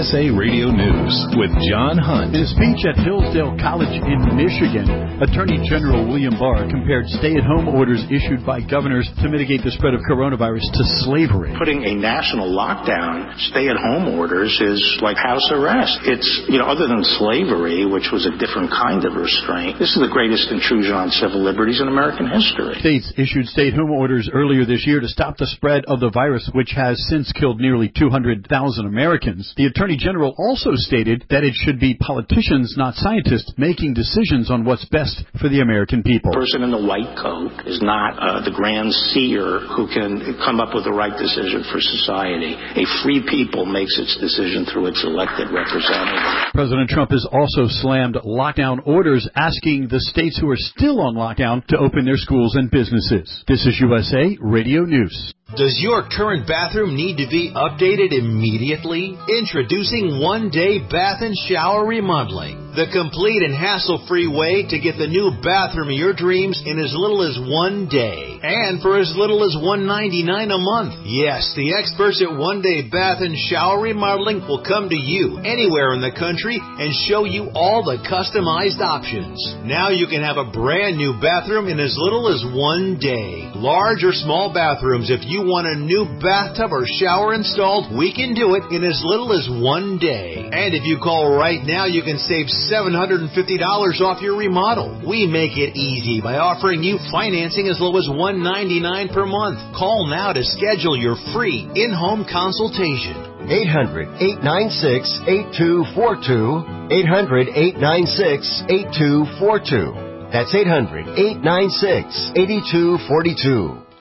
USA Radio News with John Hunt. In a speech at Hillsdale College in Michigan, Attorney General William Barr compared stay-at-home orders issued by governors to mitigate the spread of coronavirus to slavery. Putting a national lockdown, stay-at-home orders is like house arrest. It's, other than slavery, which was a different kind of restraint, this is the greatest intrusion on civil liberties in American history. States issued stay-at-home orders earlier this year to stop the spread of the virus, which has since killed nearly 200,000 Americans. The Attorney General also stated that it should be politicians, not scientists, making decisions on what's best for the American people. The person in the white coat is not the grand seer who can come up with the right decision for society. A free people makes its decision through its elected representatives. President Trump has also slammed lockdown orders, asking the states who are still on lockdown to open their schools and businesses. This is USA Radio News. Does your current bathroom need to be updated immediately? Introducing One Day Bath and Shower Remodeling, the complete and hassle-free way to get the new bathroom of your dreams in as little as 1 day, and for as little as $1.99 a month. Yes, the experts at One Day Bath and Shower Remodeling will come to you anywhere in the country and show you all the customized options. Now you can have a brand new bathroom in as little as 1 day. Large or small bathrooms, if you want a new bathtub or shower installed, we can do it in as little as 1 day. And if you call right now, you can save $750 off your remodel. We make it easy by offering you financing as low as $199 per month. Call now to schedule your free in-home consultation. 800-896-8242. 800-896-8242. That's 800-896-8242.